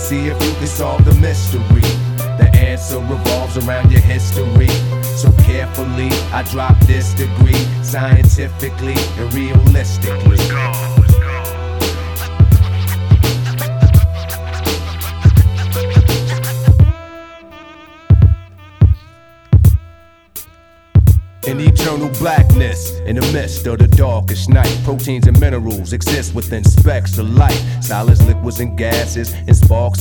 See if you can solve the mystery. The answer revolves around your history. So carefully, I drop this degree, scientifically and realistically. In eternal blackness, in the midst of the darkest night, proteins and minerals exist within specks of light. Solids, liquids, and gases, and sparks